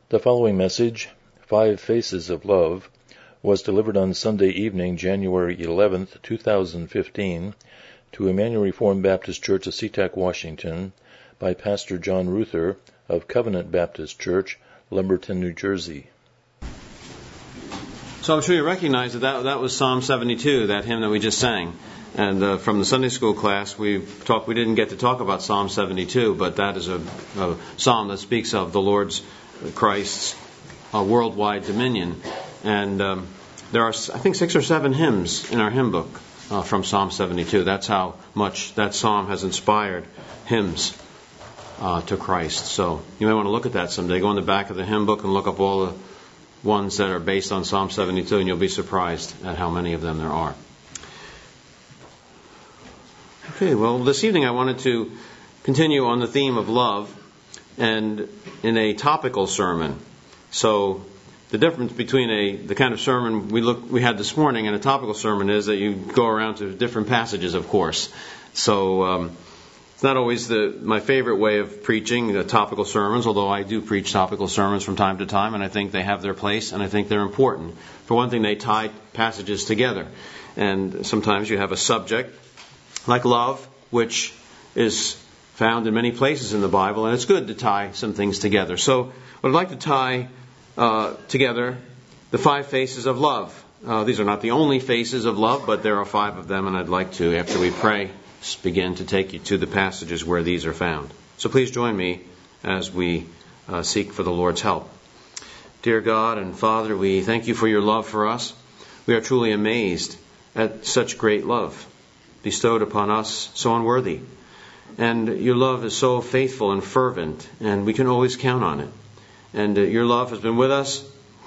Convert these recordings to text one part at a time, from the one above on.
The following message, Five Faces of Love, was delivered on Sunday evening, January 11th, 2015, to Emmanuel Reformed Baptist Church of SeaTac, Washington, by Pastor John Ruther of Covenant Baptist Church, Lumberton, New Jersey. So I'm sure you recognize that was Psalm 72, that hymn that we just sang. And from the Sunday school class, we didn't get to talk about Psalm 72, but that is a psalm that speaks of the Lord's Christ's worldwide dominion. And there are, I think, 6 or 7 hymns in our hymn book from Psalm 72. That's how much that psalm has inspired hymns to Christ. So you may want to look at that someday. Go in the back of the hymn book and look up all the ones that are based on Psalm 72, and you'll be surprised at how many of them there are. Okay, well, this evening I wanted to continue on the theme of love, and in a topical sermon. So the difference between the kind of sermon we had this morning and a topical sermon is that you go around to different passages, of course. So it's not always my favorite way of preaching the topical sermons, although I do preach topical sermons from time to time, and I think they have their place, and I think they're important. For one thing, they tie passages together. And sometimes you have a subject like love, which is found in many places in the Bible, and it's good to tie some things together. So I'd like to tie together the 5 faces of love. These are not the only faces of love, but there are 5 of them, and I'd like to, after we pray, begin to take you to the passages where these are found. So please join me as we seek for the Lord's help. Dear God and Father, we thank you for your love for us. We are truly amazed at such great love bestowed upon us, so unworthy. And your love is so faithful and fervent, and we can always count on it. And your love has been with us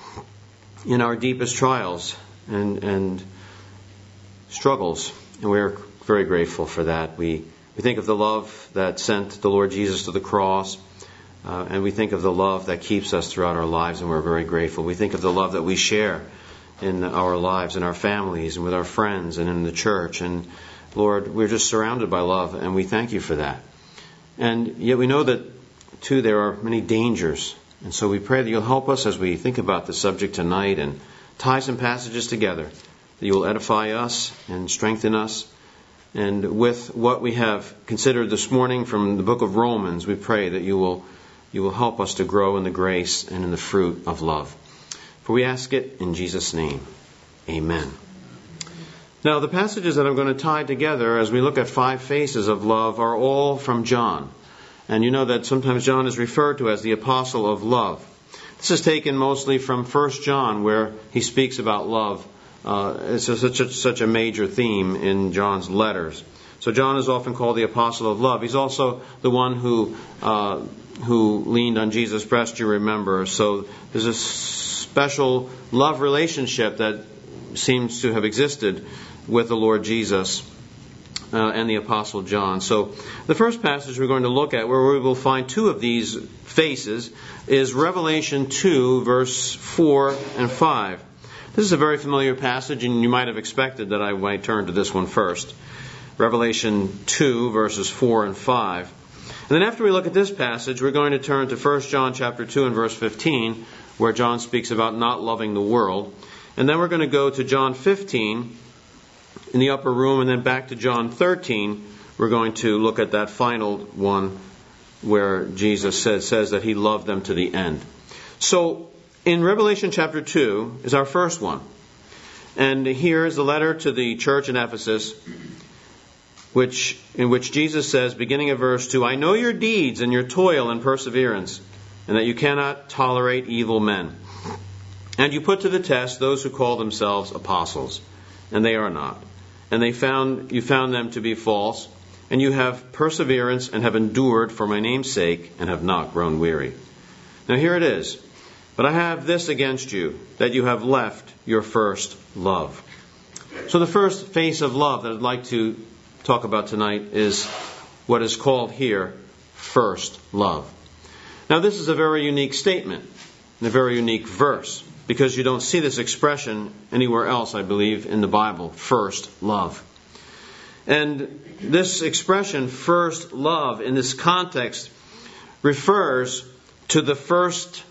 in our deepest trials and struggles, and we're very grateful for that. We think of the love that sent the Lord Jesus to the cross, and we think of the love that keeps us throughout our lives, and we're very grateful. We think of the love that we share in our lives, in our families, and with our friends, and in the church. And Lord, we're just surrounded by love, and we thank you for that. And yet we know that, too, there are many dangers. And so we pray that you'll help us as we think about the subject tonight and tie some passages together, that you will edify us and strengthen us. And with what we have considered this morning from the book of Romans, we pray that you will help us to grow in the grace and in the fruit of love. For we ask it in Jesus' name. Amen. Now, the passages that I'm going to tie together as we look at 5 faces of love are all from John. And you know that sometimes John is referred to as the apostle of love. This is taken mostly from 1 John, where he speaks about love. It's such a major theme in John's letters. So John is often called the apostle of love. He's also the one who leaned on Jesus' breast, you remember. So there's a special love relationship that seems to have existed with the Lord Jesus and the Apostle John. So the first passage we're going to look at, where we will find 2 of these faces, is Revelation 2, verse 4 and 5. This is a very familiar passage, and you might have expected that I might turn to this one first. Revelation 2, verses 4 and 5. And then after we look at this passage, we're going to turn to 1 John chapter 2 and verse 15, where John speaks about not loving the world. And then we're going to go to John 15 in the upper room, and then back to John 13. We're going to look at that final one where Jesus says that he loved them to the end. So in Revelation chapter 2 is our first one. And here is the letter to the church in Ephesus, in which Jesus says, beginning of verse 2, I know your deeds and your toil and perseverance, and that you cannot tolerate evil men. And you put to the test those who call themselves apostles, and they are not. And you found them to be false, and you have perseverance and have endured for my name's sake, and have not grown weary. Now here it is. But I have this against you, that you have left your first love. So the first face of love that I'd like to talk about tonight is what is called here first love. Now this is a very unique statement, and a very unique verse, because you don't see this expression anywhere else, I believe, in the Bible, first love. And this expression, first love, in this context, refers to the first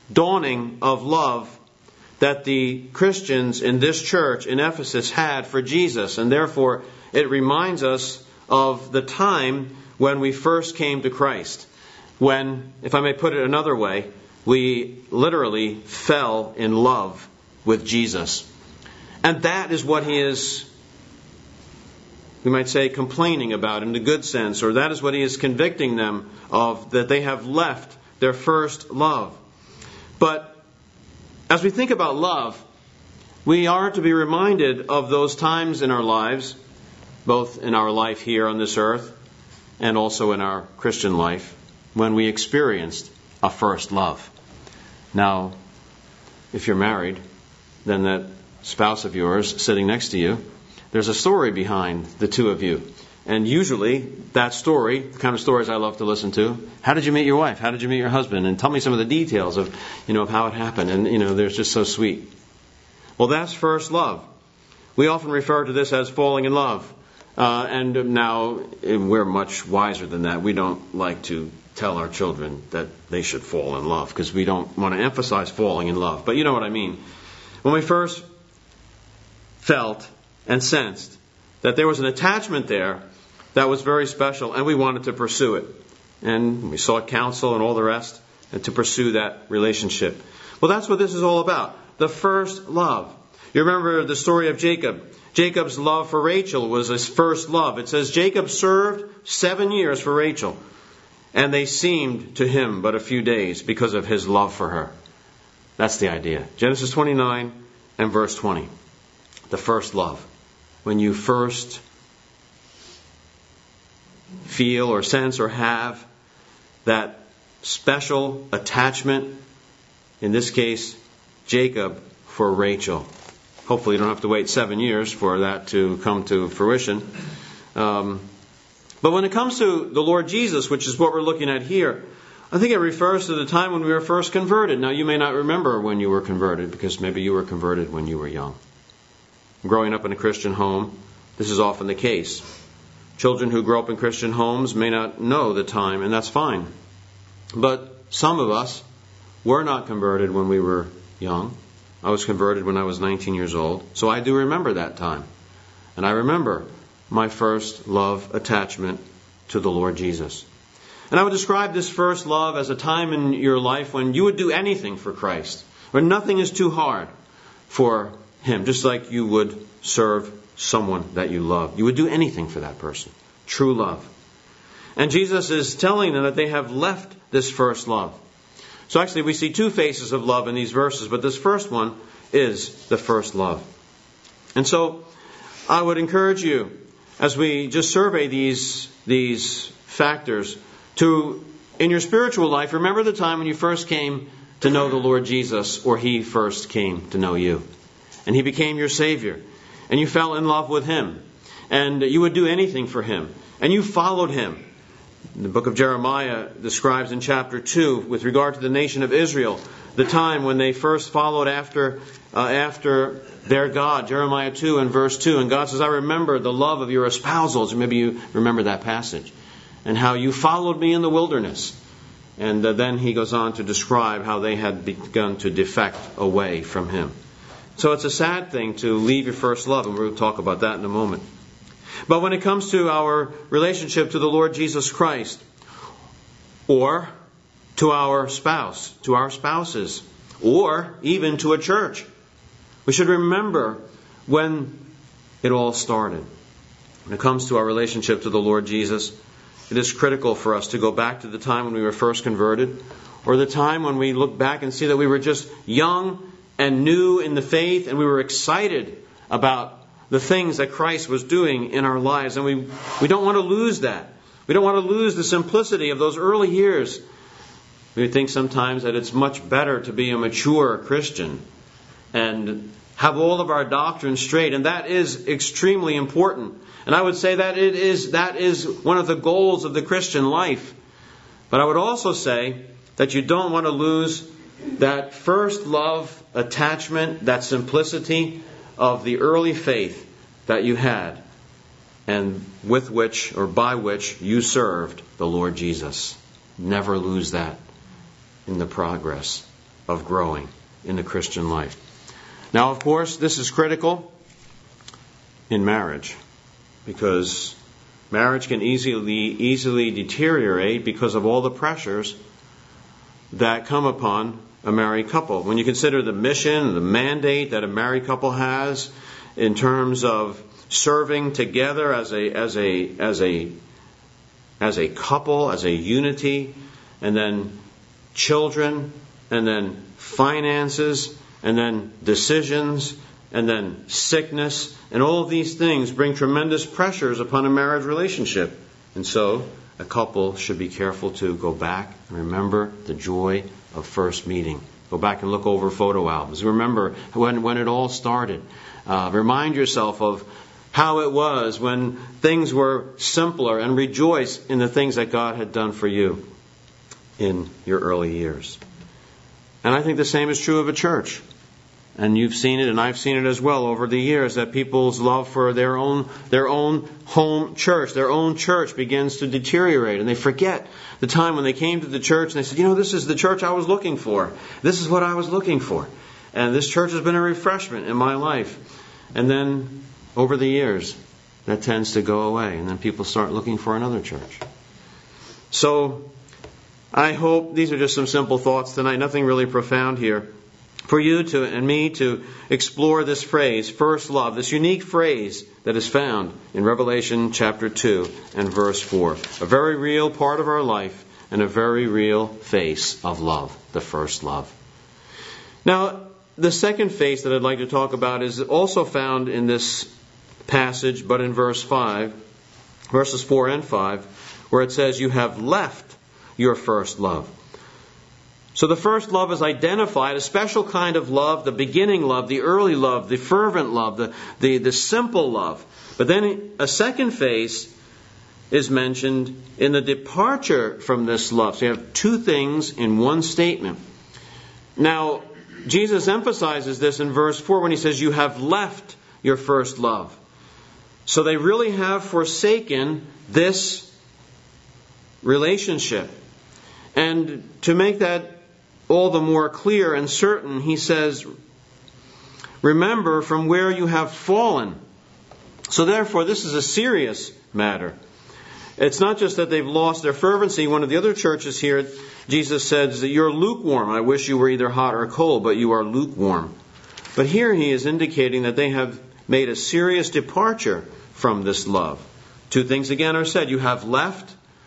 dawning of love that the Christians in this church in Ephesus had for Jesus. And therefore, it reminds us of the time when we first came to Christ. When, if I may put it another way, we literally fell in love with Jesus. And that is what he is, we might say, complaining about in the good sense, or that is what he is convicting them of, that they have left their first love. But as we think about love, we are to be reminded of those times in our lives, both in our life here on this earth and also in our Christian life, when we experienced a first love. Now, if you're married, then that spouse of yours sitting next to you, there's a story behind the two of you. And usually, that story, the kind of stories I love to listen to, how did you meet your wife? How did you meet your husband? And tell me some of the details of, of how it happened. And, they're just so sweet. Well, that's first love. We often refer to this as falling in love. And now, we're much wiser than that. We don't like to tell our children that they should fall in love, because we don't want to emphasize falling in love. But you know what I mean. When we first felt and sensed that there was an attachment there that was very special, and we wanted to pursue it. And we sought counsel and all the rest and to pursue that relationship. Well, that's what this is all about. The first love. You remember the story of Jacob. Jacob's love for Rachel was his first love. It says Jacob served 7 years for Rachel, and they seemed to him but a few days because of his love for her. That's the idea. Genesis 29 and verse 20. The first love. When you first feel or sense or have that special attachment, in this case, Jacob for Rachel. Hopefully you don't have to wait 7 years for that to come to fruition. But when it comes to the Lord Jesus, which is what we're looking at here, I think it refers to the time when we were first converted. Now, you may not remember when you were converted, because maybe you were converted when you were young. Growing up in a Christian home, this is often the case. Children who grow up in Christian homes may not know the time, and that's fine. But some of us were not converted when we were young. I was converted when I was 19 years old. So I do remember that time. And I remember my first love attachment to the Lord Jesus. And I would describe this first love as a time in your life when you would do anything for Christ, where nothing is too hard for Him, just like you would serve someone that you love. You would do anything for that person. True love. And Jesus is telling them that they have left this first love. So actually we see two faces of love in these verses, but this first one is the first love. And so I would encourage you, as we just survey these factors, to, in your spiritual life, remember the time when you first came to know the Lord Jesus, or He first came to know you. And He became your Savior. And you fell in love with Him. And you would do anything for Him. And you followed Him. The book of Jeremiah describes in chapter 2, with regard to the nation of Israel, the time when they first followed after their God. Jeremiah 2 and verse 2. And God says, I remember the love of your espousals. Maybe you remember that passage. And how you followed me in the wilderness. And then He goes on to describe how they had begun to defect away from Him. So it's a sad thing to leave your first love, and we'll talk about that in a moment. But when it comes to our relationship to the Lord Jesus Christ, or to our spouse, to our spouses, or even to a church, we should remember when it all started. When it comes to our relationship to the Lord Jesus, it is critical for us to go back to the time when we were first converted, or the time when we look back and see that we were just young and new in the faith, and we were excited about the things that Christ was doing in our lives. And we don't want to lose that. We don't want to lose the simplicity of those early years. We think sometimes that it's much better to be a mature Christian and have all of our doctrine straight. And that is extremely important. And I would say that that is one of the goals of the Christian life. But I would also say that you don't want to lose that first love attachment, that simplicity of the early faith that you had, and with which or by which you served the Lord Jesus. Never lose that in the progress of growing in the Christian life. Now, of course, this is critical in marriage, because marriage can easily deteriorate because of all the pressures that come upon a married couple. When you consider the mission, the mandate that a married couple has in terms of serving together as a couple, as a unity, and then children, and then finances, and then decisions, and then sickness, and all of these things bring tremendous pressures upon a marriage relationship. And so a couple should be careful to go back and remember the joy of first meeting. Go back and look over photo albums. Remember when it all started. Remind yourself of how it was when things were simpler, and rejoice in the things that God had done for you in your early years. And I think the same is true of a church. And you've seen it, and I've seen it as well over the years, that people's love for their own home church, their own church, begins to deteriorate. And they forget the time when they came to the church and they said, this is the church I was looking for. This is what I was looking for. And this church has been a refreshment in my life. And then over the years, that tends to go away. And then people start looking for another church. So I hope these are just some simple thoughts tonight, nothing really profound here, for you and me to explore this phrase, first love, this unique phrase that is found in Revelation chapter 2 and verse 4. A very real part of our life and a very real face of love, the first love. Now, the second face that I'd like to talk about is also found in this passage, but in verses 4 and 5, where it says, "You have left your first love." So the first love is identified, a special kind of love, the beginning love, the early love, the fervent love, the simple love. But then a second phase is mentioned in the departure from this love. So you have two things in one statement. Now, Jesus emphasizes this in verse 4 when he says, "You have left your first love." So they really have forsaken this relationship. And to make that all the more clear and certain, he says, "Remember from where you have fallen." So therefore, this is a serious matter. It's not just that they've lost their fervency. One of the other churches here, Jesus says that you're lukewarm. I wish you were either hot or cold, but you are lukewarm. But here he is indicating that they have made a serious departure from this love. Two things again are said. You have left,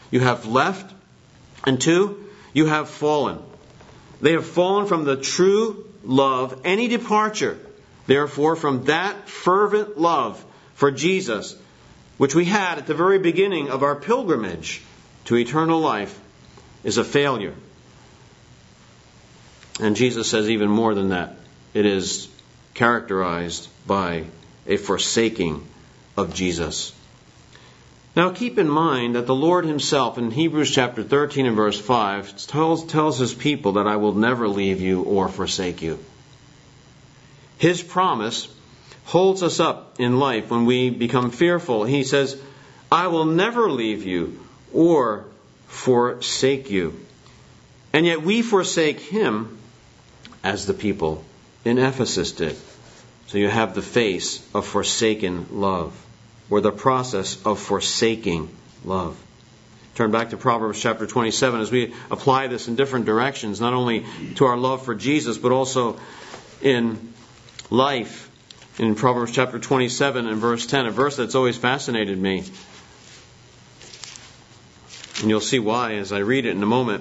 and two, you have fallen. They have fallen from the true love, any departure, therefore, from that fervent love for Jesus, which we had at the very beginning of our pilgrimage to eternal life, is a failure. And Jesus says even more than that. It is characterized by a forsaking of Jesus. Now keep in mind that the Lord himself in Hebrews chapter 13 and verse 5 tells his people that I will never leave you or forsake you. His promise holds us up in life when we become fearful. He says, I will never leave you or forsake you. And yet we forsake him as the people in Ephesus did. So you have the face of forsaken love, or the process of forsaking love. Turn back to Proverbs chapter 27 as we apply this in different directions, not only to our love for Jesus, but also in life. In Proverbs chapter 27 and verse 10, a verse that's always fascinated me. And you'll see why as I read it in a moment.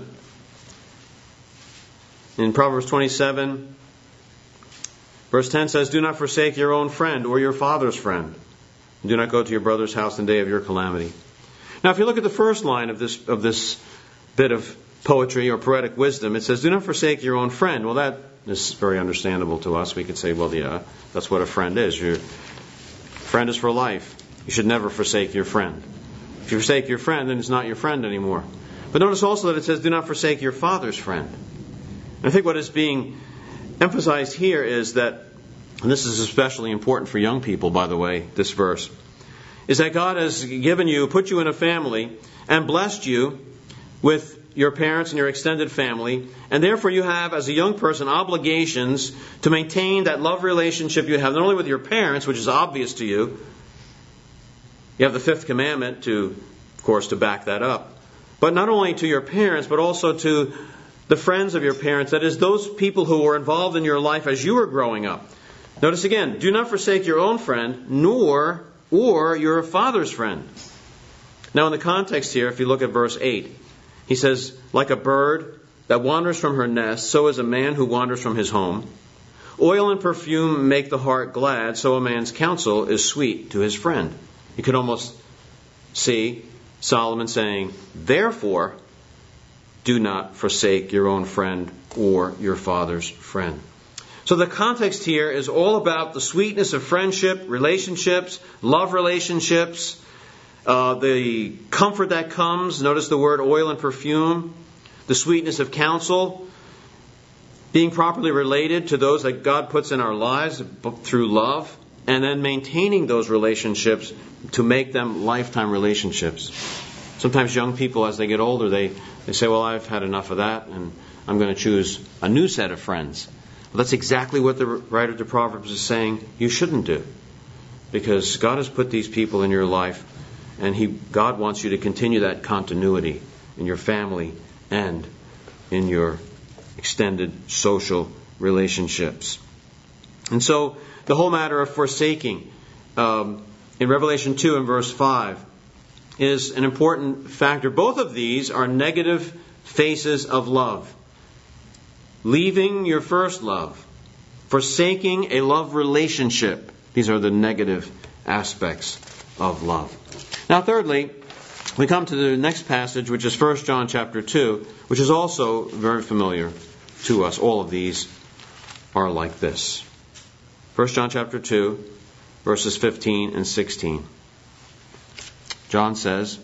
In Proverbs 27, verse 10 says, do not forsake your own friend or your father's friend. Do not go to your brother's house in the day of your calamity. Now, if you look at the first line of this bit of poetry or poetic wisdom, it says, do not forsake your own friend. Well, that is very understandable to us. We could say, well, yeah, that's what a friend is. Your friend is for life. You should never forsake your friend. If you forsake your friend, then it's not your friend anymore. But notice also that it says, do not forsake your father's friend. And I think what is being emphasized here is that, and this is especially important for young people, by the way, this verse, is that God has given you, put you in a family, and blessed you with your parents and your extended family, and therefore you have, as a young person, obligations to maintain that love relationship you have, not only with your parents, which is obvious to you. You have the fifth commandment to, of course, to back that up. But not only to your parents, but also to the friends of your parents, that is, those people who were involved in your life as you were growing up. Notice again, do not forsake your own friend, nor or your father's friend. Now in the context here, if you look at verse 8, he says, like a bird that wanders from her nest, so is a man who wanders from his home. Oil and perfume make the heart glad, so a man's counsel is sweet to his friend. You could almost see Solomon saying, therefore, do not forsake your own friend or your father's friend. So the context here is all about the sweetness of friendship, relationships, love relationships, the comfort that comes. Notice the word oil and perfume. The sweetness of counsel. Being properly related to those that God puts in our lives through love. And then maintaining those relationships to make them lifetime relationships. Sometimes young people, as they get older, they say, well, I've had enough of that, and I'm going to choose a new set of friends. Well, that's exactly what the writer of the Proverbs is saying you shouldn't do. Because God has put these people in your life, and God wants you to continue that continuity in your family and in your extended social relationships. And so, the whole matter of forsaking in Revelation 2 and verse 5 is an important factor. Both of these are negative faces of love. Leaving your first love. Forsaking a love relationship. These are the negative aspects of love. Now thirdly, we come to the next passage, which is 1 John chapter 2, which is also very familiar to us. All of these are like this. 1 John chapter 2, verses 15 and 16. John says,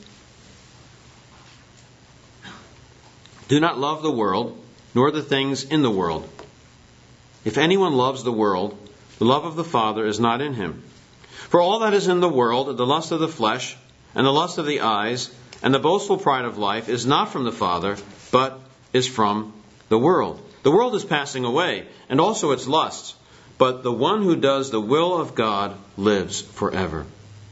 do not love the world, nor the things in the world. If anyone loves the world, the love of the Father is not in him. For all that is in the world, the lust of the flesh, and the lust of the eyes, and the boastful pride of life, is not from the Father, but is from the world. The world is passing away, and also its lusts. But the one who does the will of God lives forever.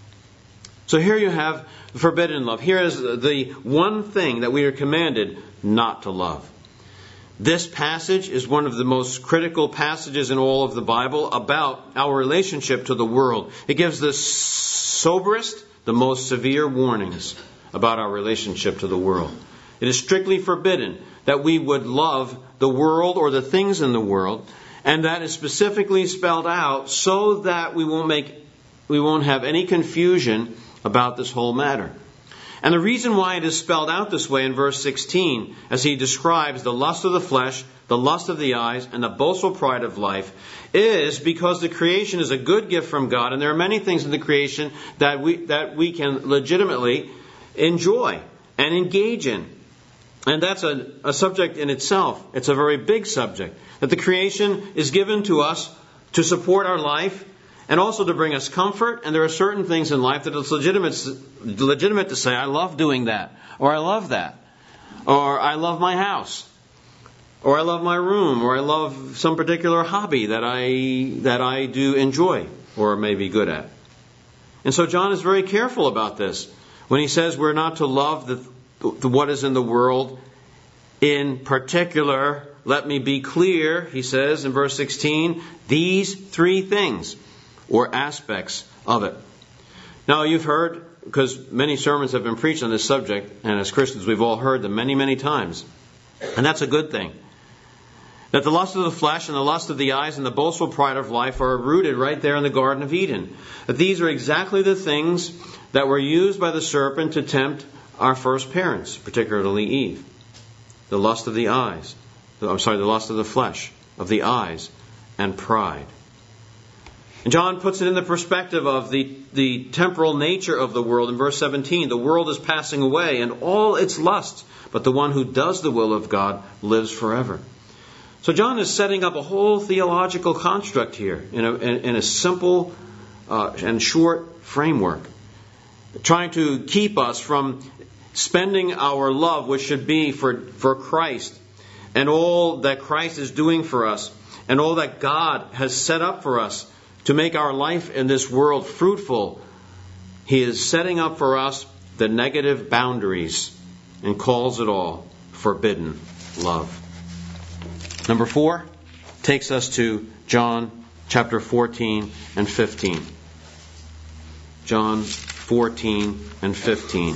So here you have forbidden love. Here is the one thing that we are commanded not to love. This passage is one of the most critical passages in all of the Bible about our relationship to the world. It gives the soberest, the most severe warnings about our relationship to the world. It is strictly forbidden that we would love the world or the things in the world. And that is specifically spelled out so that we won't have any confusion about this whole matter. And the reason why it is spelled out this way in verse 16, as he describes the lust of the flesh, the lust of the eyes, and the boastful pride of life, is because the creation is a good gift from God, and there are many things in the creation that we can legitimately enjoy and engage in. And that's a subject in itself. It's a very big subject. That the creation is given to us to support our life and also to bring us comfort. And there are certain things in life that it's legitimate to say, I love doing that. Or I love that. Or I love my house. Or I love my room. Or I love some particular hobby that I do enjoy or may be good at. And so John is very careful about this. When he says we're not to love what is in the world, in particular, let me be clear, he says in verse 16, these three things or aspects of it. Now you've heard, because many sermons have been preached on this subject, and as Christians we've all heard them many, many times. And that's a good thing. That the lust of the flesh and the lust of the eyes and the boastful pride of life are rooted right there in the Garden of Eden. That these are exactly the things that were used by the serpent to tempt our first parents, particularly Eve. The lust of the eyes. The lust of the flesh, of the eyes, and pride. And John puts it in the perspective of the temporal nature of the world in verse 17. The world is passing away and all its lusts, but the one who does the will of God lives forever. So John is setting up a whole theological construct here in a simple and short framework, trying to keep us from spending our love, which should be for Christ, and all that Christ is doing for us, and all that God has set up for us to make our life in this world fruitful, He is setting up for us the negative boundaries and calls it all forbidden love. Number 4 takes us to John chapter 14 and 15. John 14 and 15.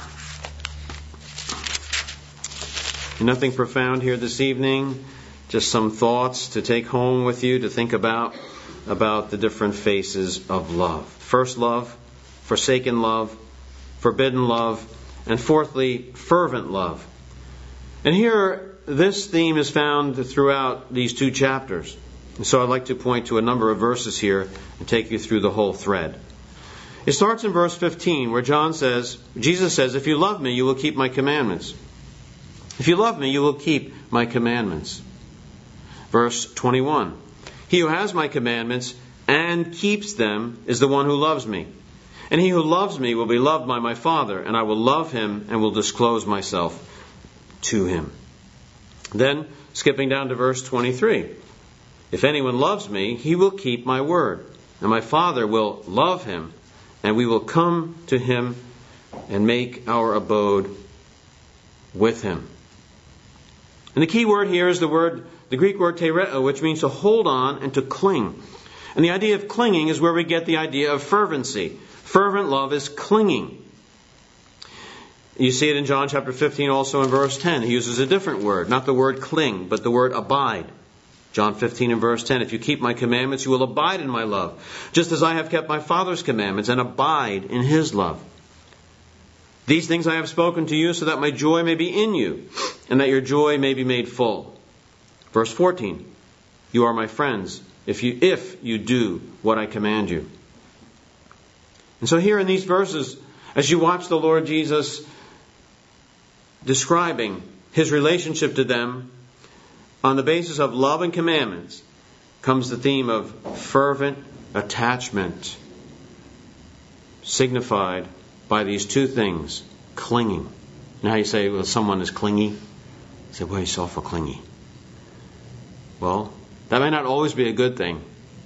Nothing profound here this evening. Just some thoughts to take home with you to think about the different faces of love. First, love, forsaken love, forbidden love, and fourthly, fervent love. And here, this theme is found throughout these 2 chapters. And so I'd like to point to a number of verses here and take you through the whole thread. It starts in verse 15 where Jesus says, "If you love me, you will keep my commandments. If you love me, you will keep my commandments." Verse 21, "He who has my commandments and keeps them is the one who loves me. And he who loves me will be loved by my Father, and I will love him and will disclose myself to him." Then, skipping down to verse 23, "If anyone loves me, he will keep my word, and my Father will love him, and we will come to him and make our abode with him." And the key word here is the Greek word tereo, which means to hold on and to cling. And the idea of clinging is where we get the idea of fervency. Fervent love is clinging. You see it in John chapter 15 also in verse 10. He uses a different word, not the word cling, but the word abide. John 15 and verse 10, "If you keep my commandments, you will abide in my love, just as I have kept my Father's commandments and abide in his love. These things I have spoken to you so that my joy may be in you, and that your joy may be made full." Verse 14, "You are my friends if you do what I command you." And so here in these verses, as you watch the Lord Jesus describing his relationship to them on the basis of love and commandments, comes the theme of fervent attachment, signified by these 2 things, clinging. Now you say, well, someone is clingy. You say, well, he's awful clingy. Well, that may not always be a good thing.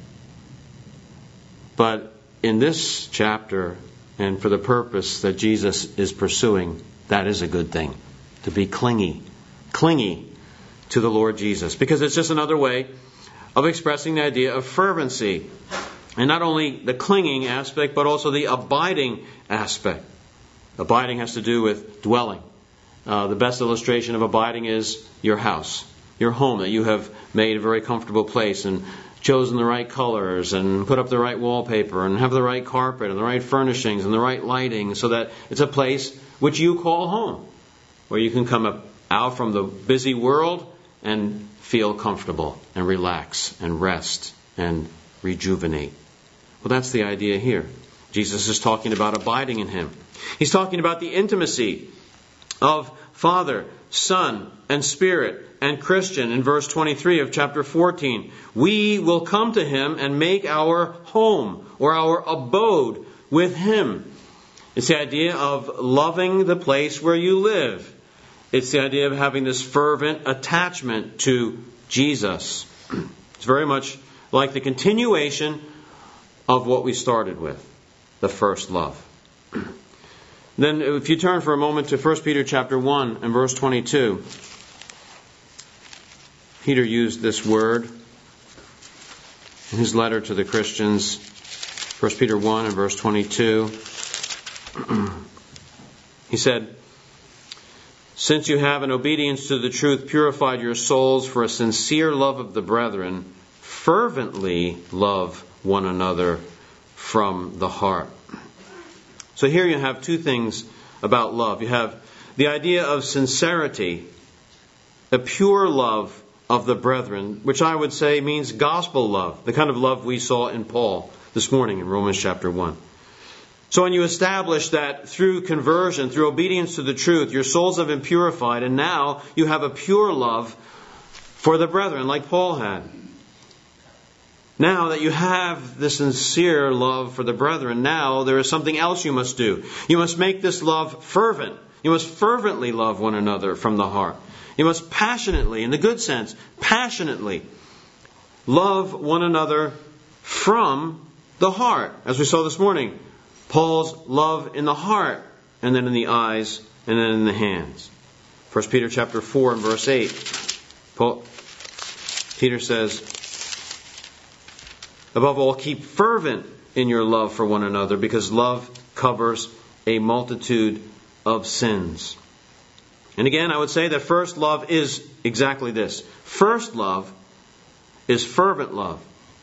But in this chapter, and for the purpose that Jesus is pursuing, that is a good thing. To be clingy to the Lord Jesus. Because it's just another way of expressing the idea of fervency. And not only the clinging aspect, but also the abiding aspect. Abiding has to do with dwelling. The best illustration of abiding is your house, your home that you have made a very comfortable place and chosen the right colors and put up the right wallpaper and have the right carpet and the right furnishings and the right lighting so that it's a place which you call home, where you can come out from the busy world and feel comfortable and relax and rest and rejuvenate. Well, that's the idea here. Jesus is talking about abiding in him. He's talking about the intimacy of Father, Son, and Spirit, and Christian in verse 23 of chapter 14. We will come to him and make our home or our abode with him. It's the idea of loving the place where you live. It's the idea of having this fervent attachment to Jesus. It's very much like the continuation of what we started with, the first love. Then if you turn for a moment to 1 Peter chapter 1 and verse 22, Peter used this word in his letter to the Christians. 1 Peter 1 and verse 22. He said, "Since you have in obedience to the truth purified your souls for a sincere love of the brethren, fervently love one another from the heart." So here you have 2 things about love. You have the idea of sincerity, a pure love of the brethren, which I would say means gospel love, the kind of love we saw in Paul this morning in Romans chapter 1. So when you establish that through conversion, through obedience to the truth, your souls have been purified, and now you have a pure love for the brethren, like Paul had. Now that you have the sincere love for the brethren, now there is something else you must do. You must make this love fervent. You must fervently love one another from the heart. You must passionately, in the good sense, passionately love one another from the heart. As we saw this morning, Paul's love in the heart, and then in the eyes, and then in the hands. 1 Peter chapter 4 and verse 8. Peter says, above all, keep fervent in your love for one another, because love covers a multitude of sins. And again, I would say that first love is exactly this. First love is fervent love.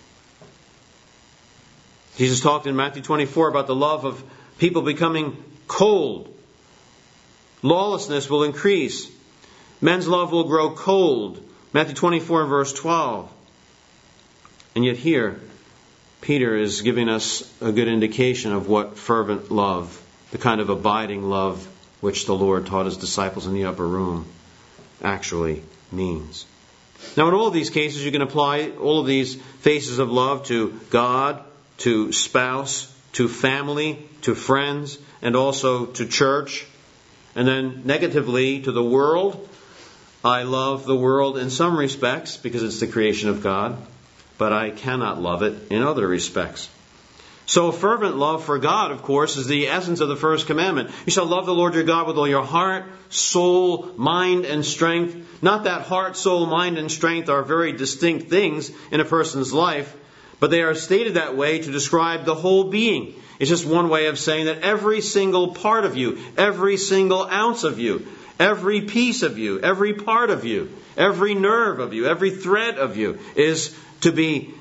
Jesus talked in Matthew 24 about the love of people becoming cold. Lawlessness will increase. Men's love will grow cold. Matthew 24 and verse 12. And yet here, Peter is giving us a good indication of what fervent love, the kind of abiding love which the Lord taught His disciples in the upper room, actually means. Now, in all of these cases, you can apply all of these faces of love to God, to spouse, to family, to friends, and also to church. And then negatively to the world. I love the world in some respects because it's the creation of God, but I cannot love it in other respects. So fervent love for God, of course, is the essence of the first commandment. You shall love the Lord your God with all your heart, soul, mind, and strength. Not that heart, soul, mind, and strength are very distinct things in a person's life, but they are stated that way to describe the whole being. It's just one way of saying that every single part of you, every single ounce of you, every piece of you, every part of you, every nerve of you, every thread of you is to be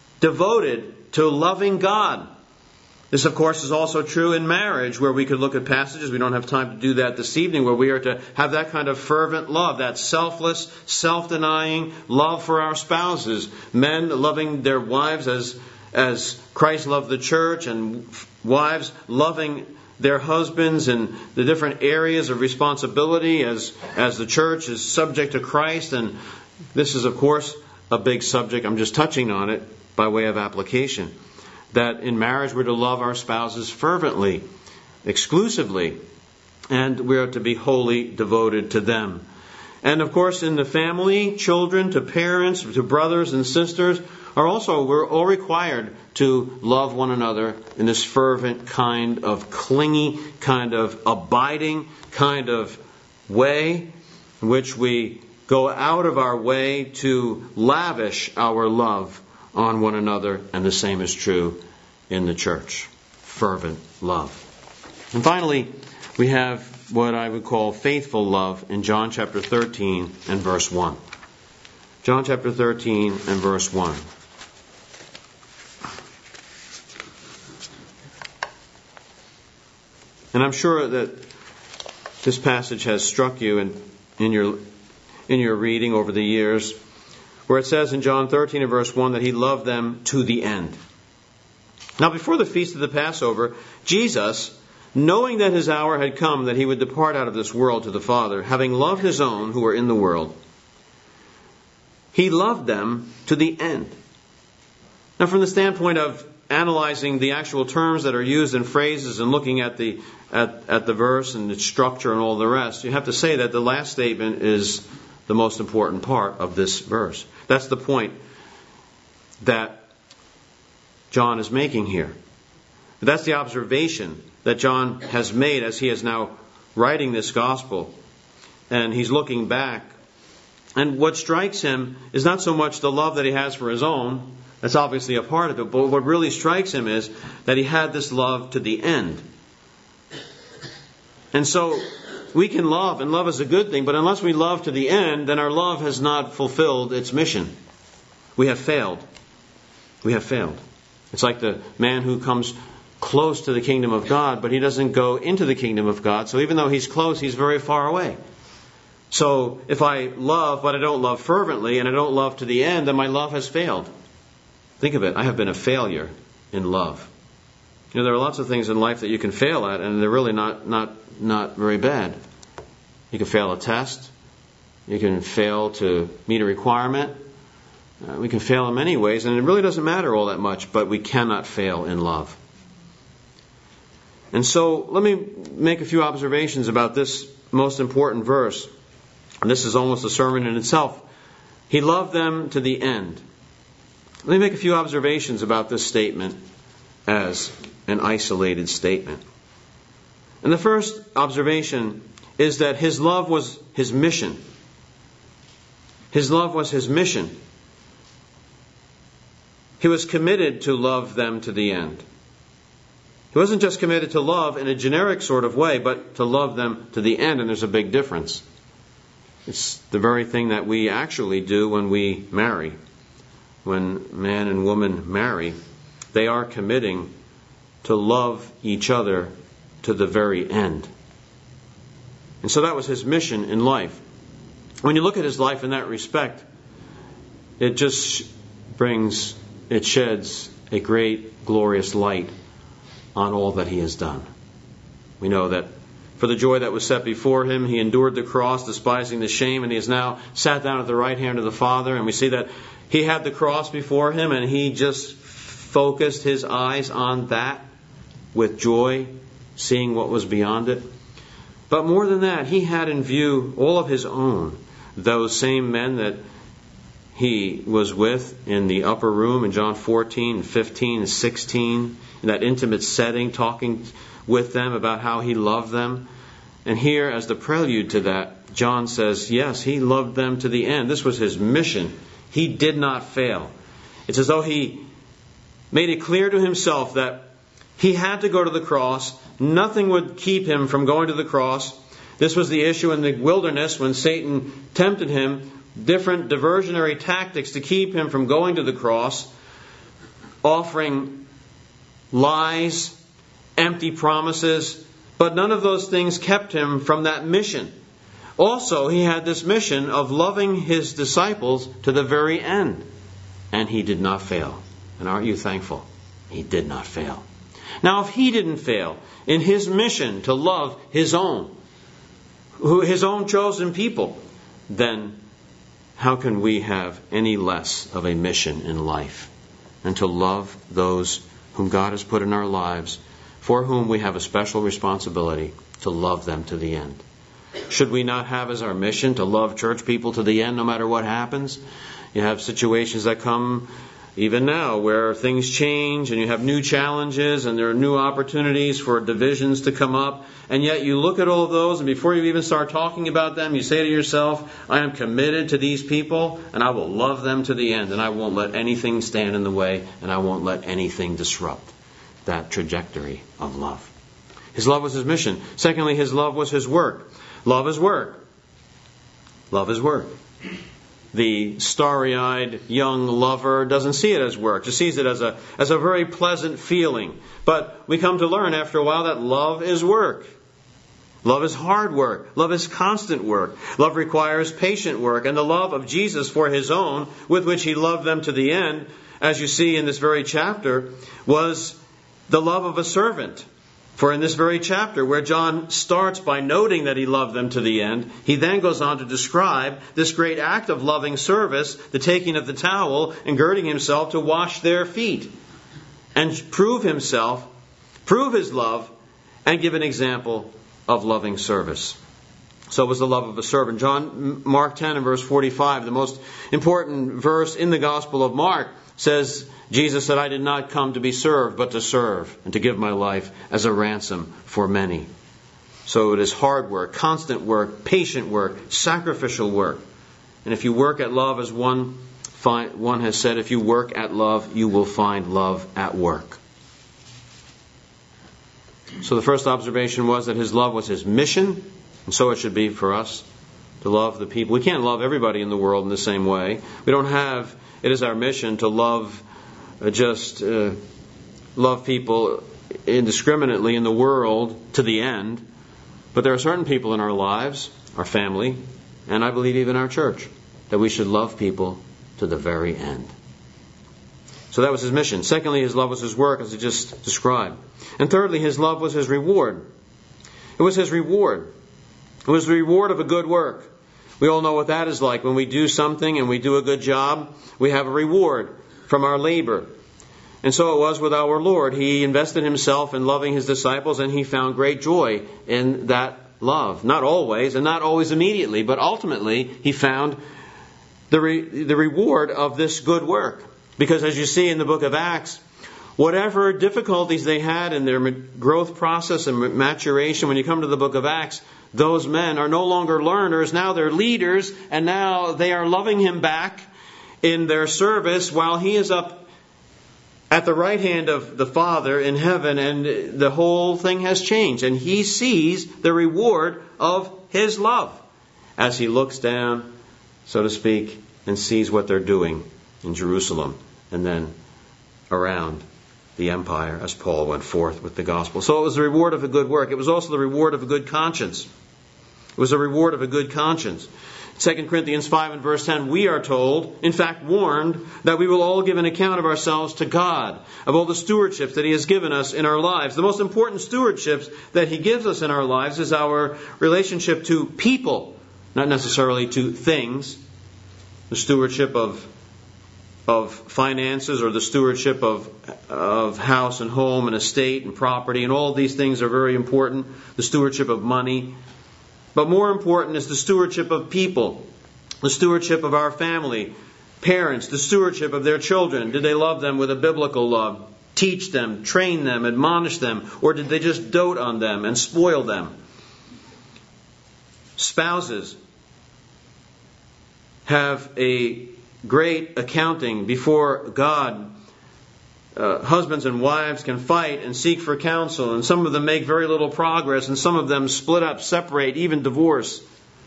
devoted to loving God. This, of course, is also true in marriage, where we could look at passages. We don't have time to do that this evening, where we are to have that kind of fervent love, that selfless, self-denying love for our spouses. Men loving their wives as Christ loved the church, and wives loving their husbands in the different areas of responsibility as the church is subject to Christ. And this is, of course, a big subject. I'm just touching on it by way of application. That in marriage we're to love our spouses fervently, exclusively, and we're to be wholly devoted to them. And of course in the family, children to parents, to brothers and sisters, we're all required to love one another in this fervent kind of clingy, kind of abiding kind of way, in which we go out of our way to lavish our love on one another, and the same is true in the church. Fervent love. And finally, we have what I would call faithful love in John chapter 13 and verse 1. John chapter 13 and verse 1. And I'm sure that this passage has struck you in your reading over the years, where it says in John 13 and verse 1 that He loved them to the end. Now, before the feast of the Passover, Jesus, knowing that His hour had come that He would depart out of this world to the Father, having loved His own who were in the world, He loved them to the end. Now, from the standpoint of analyzing the actual terms that are used in phrases and looking at the verse and its structure and all the rest, you have to say that the last statement is the most important part of this verse. That's the point that John is making here. That's the observation that John has made as he is now writing this gospel. And he's looking back. And what strikes him is not so much the love that he has for his own. That's obviously a part of it. But what really strikes him is that he had this love to the end. And so we can love, and love is a good thing, but unless we love to the end, then our love has not fulfilled its mission. We have failed. We have failed. It's like the man who comes close to the kingdom of God, but he doesn't go into the kingdom of God. So even though he's close, he's very far away. So if I love, but I don't love fervently, and I don't love to the end, then my love has failed. Think of it. I have been a failure in love. You know, there are lots of things in life that you can fail at, and they're really not very bad. You can fail a test. You can fail to meet a requirement. We can fail in many ways, and it really doesn't matter all that much, but we cannot fail in love. And so let me make a few observations about this most important verse. And this is almost a sermon in itself. He loved them to the end. Let me make a few observations about this statement as an isolated statement. And the first observation is that his love was his mission. His love was his mission. He was committed to love them to the end. He wasn't just committed to love in a generic sort of way, but to love them to the end, and there's a big difference. It's the very thing that we actually do when we marry. When man and woman marry, they are committing to love each other to the very end. And so that was his mission in life. When you look at his life in that respect, it just sheds a great, glorious light on all that he has done. We know that for the joy that was set before him, he endured the cross, despising the shame, and he has now sat down at the right hand of the Father. And we see that he had the cross before him, and he just focused his eyes on that with joy, seeing what was beyond it. But more than that, he had in view all of his own, those same men that he was with in the upper room in John 14, 15, and 16, in that intimate setting, talking with them about how he loved them. And here, as the prelude to that, John says, yes, he loved them to the end. This was his mission. He did not fail. It's as though he made it clear to himself that he had to go to the cross. Nothing would keep him from going to the cross. This was the issue in the wilderness when Satan tempted him, different diversionary tactics to keep him from going to the cross, offering lies, empty promises, but none of those things kept him from that mission. Also, he had this mission of loving his disciples to the very end, and he did not fail. And aren't you thankful? He did not fail. Now, if he didn't fail in his mission to love his own chosen people, then how can we have any less of a mission in life than to love those whom God has put in our lives, for whom we have a special responsibility to love them to the end? Should we not have as our mission to love church people to the end no matter what happens? You have situations that come even now where things change and you have new challenges and there are new opportunities for divisions to come up. And yet you look at all of those, and before you even start talking about them, you say to yourself, I am committed to these people and I will love them to the end, and I won't let anything stand in the way, and I won't let anything disrupt that trajectory of love. His love was his mission. Secondly, his love was his work. Love is work. Love is work. The starry-eyed young lover doesn't see it as work, just sees it as a very pleasant feeling. But we come to learn after a while that love is work. Love is hard work. Love is constant work. Love requires patient work. And the love of Jesus for his own, with which he loved them to the end, as you see in this very chapter, was the love of a servant. For in this very chapter, where John starts by noting that he loved them to the end, he then goes on to describe this great act of loving service, the taking of the towel and girding himself to wash their feet, and prove his love, and give an example of loving service. So it was the love of a servant. Mark 10 and verse 45, the most important verse in the Gospel of Mark, says, Jesus said, I did not come to be served, but to serve, and to give my life as a ransom for many. So it is hard work, constant work, patient work, sacrificial work. And if you work at love, as one has said, if you work at love, you will find love at work. So the first observation was that his love was his mission, and so it should be for us to love the people. We can't love everybody in the world in the same way. It is our mission to love people indiscriminately in the world to the end. But there are certain people in our lives, our family, and I believe even our church, that we should love people to the very end. So that was his mission. Secondly, his love was his work, as I just described. And thirdly, his love was his reward. It was his reward. It was the reward of a good work. We all know what that is like. When we do something and we do a good job, we have a reward from our labor. And so it was with our Lord. He invested himself in loving his disciples, and he found great joy in that love. Not always, and not always immediately, but ultimately he found the reward of this good work. Because as you see in the book of Acts, whatever difficulties they had in their growth process and maturation, when you come to the book of Acts, those men are no longer learners. Now they're leaders, and now they are loving him back in their service while he is up at the right hand of the Father in heaven, and the whole thing has changed. And he sees the reward of his love as he looks down, so to speak, and sees what they're doing in Jerusalem and then around the empire as Paul went forth with the gospel. So it was the reward of a good work. It was also the reward of a good conscience. It was a reward of a good conscience. 2 Corinthians 5 and verse 10, we are told, in fact warned, that we will all give an account of ourselves to God, of all the stewardships that He has given us in our lives. The most important stewardships that He gives us in our lives is our relationship to people, not necessarily to things. The stewardship of finances, or the stewardship of house and home and estate and property, and all these things are very important. The stewardship of money. But more important is the stewardship of people, the stewardship of our family, parents, the stewardship of their children. Did they love them with a biblical love? Teach them, train them, admonish them, or did they just dote on them and spoil them? Spouses have a great accounting before God. Husbands and wives can fight and seek for counsel, and some of them make very little progress, and some of them split up, separate, even divorce.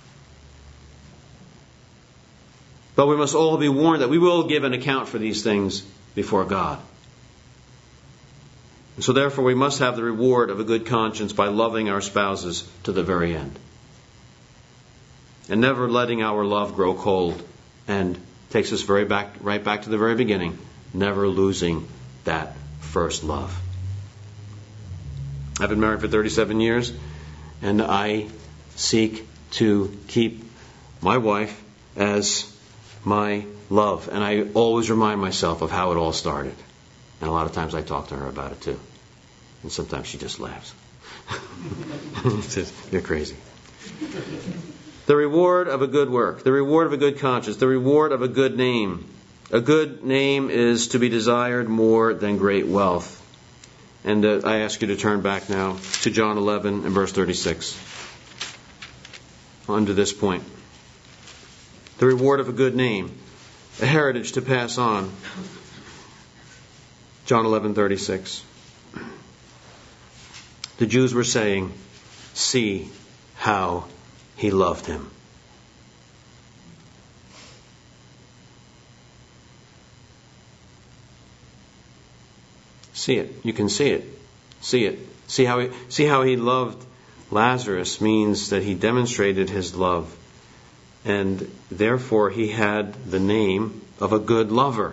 But we must all be warned that we will give an account for these things before God. And so therefore we must have the reward of a good conscience by loving our spouses to the very end. And never letting our love grow cold, and takes us right back to the very beginning, never losing that first love. I've been married for 37 years, and I seek to keep my wife as my love. And I always remind myself of how it all started. And a lot of times I talk to her about it too. And sometimes she just laughs. Says, "You're crazy." The reward of a good work, the reward of a good conscience, the reward of a good name. A good name is to be desired more than great wealth. And I ask you to turn back now to John 11 and verse 36. Under this point. The reward of a good name. A heritage to pass on. John 11:36. The Jews were saying, "See how He loved him." See it. You can see it. See it. See how he loved Lazarus means that he demonstrated his love. And therefore he had the name of a good lover.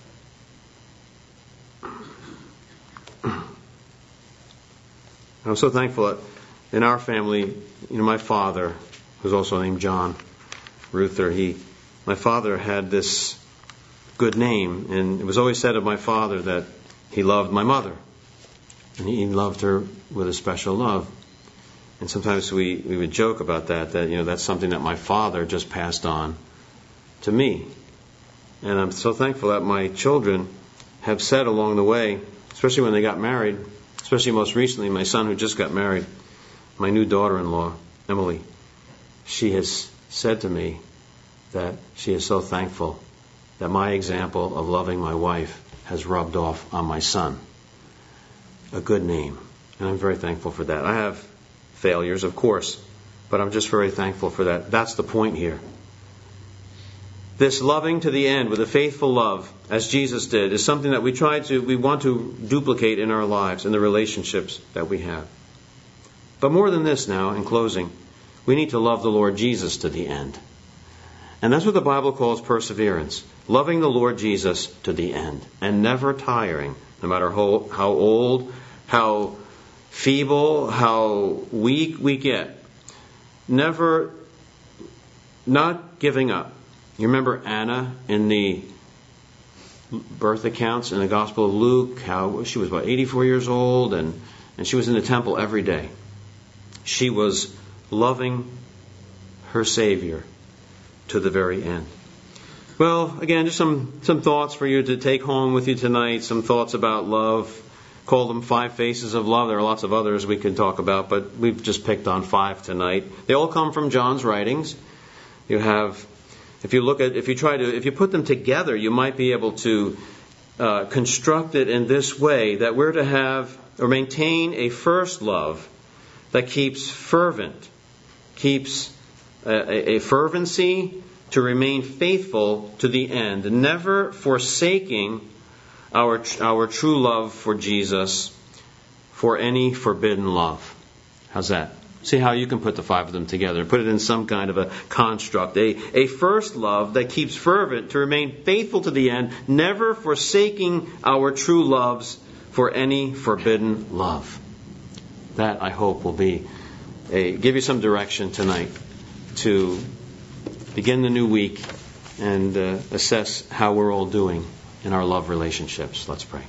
I'm so thankful that in our family, my father, who's also named John Ruther, my father had this good name. And it was always said of my father that he loved my mother, and he loved her with a special love. And sometimes we would joke about that that's something that my father just passed on to me. And I'm so thankful that my children have said along the way, especially when they got married, especially most recently, my son who just got married, my new daughter-in-law, Emily, she has said to me that she is so thankful that my example of loving my wife has rubbed off on my son. A good name. And I'm very thankful for that. I have failures, of course, but I'm just very thankful for that. That's the point here. This loving to the end with a faithful love, as Jesus did, is something that we want to duplicate in our lives, in the relationships that we have. But more than this now, in closing, we need to love the Lord Jesus to the end. And that's what the Bible calls perseverance. Loving the Lord Jesus to the end. And never tiring, no matter how old, how feeble, how weak we get. Never not giving up. You remember Anna in the birth accounts in the Gospel of Luke, how she was about 84 years old, and she was in the temple every day. She was loving her Savior to the very end. Well, again, just some thoughts for you to take home with you tonight, some thoughts about love. Call them 5 faces of love. There are lots of others we could talk about, but we've just picked on 5 tonight. They all come from John's writings. You have, if you put them together, you might be able to construct it in this way, that we're to have or maintain a first love that keeps fervent, keeps a fervency to remain faithful to the end, never forsaking our true love for Jesus for any forbidden love. How's that? See how you can put the 5 of them together. Put it in some kind of a construct. A first love that keeps fervent to remain faithful to the end, never forsaking our true loves for any forbidden love. That, I hope, will give you some direction tonight to begin the new week and assess how we're all doing in our love relationships. Let's pray.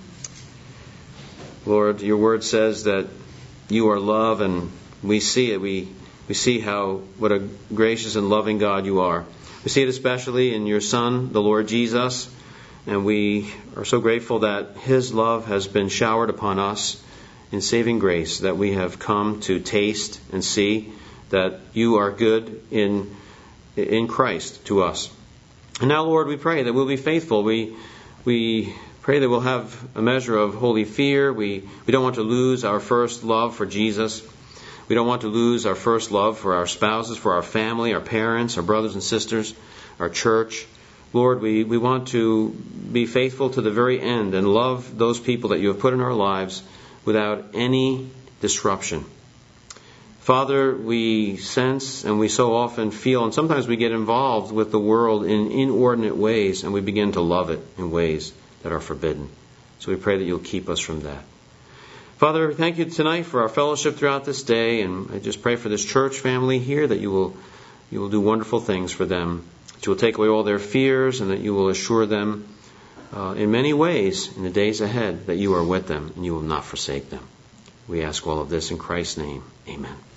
Lord, your word says that you are love, and we see it. We see what a gracious and loving God you are. We see it especially in your Son, the Lord Jesus, and we are so grateful that his love has been showered upon us in saving grace, that we have come to taste and see that you are good in Christ to us. And now, Lord, we pray that we'll be faithful. We pray that we'll have a measure of holy fear. We don't want to lose our first love for Jesus. We don't want to lose our first love for our spouses, for our family, our parents, our brothers and sisters, our church. Lord, we want to be faithful to the very end and love those people that you have put in our lives without any disruption. Father, we sense and we so often feel, and sometimes we get involved with the world in inordinate ways, and we begin to love it in ways that are forbidden. So we pray that you'll keep us from that. Father, thank you tonight for our fellowship throughout this day, and I just pray for this church family here that you will do wonderful things for them, that you will take away all their fears, and that you will assure them in many ways in the days ahead that you are with them and you will not forsake them. We ask all of this in Christ's name. Amen.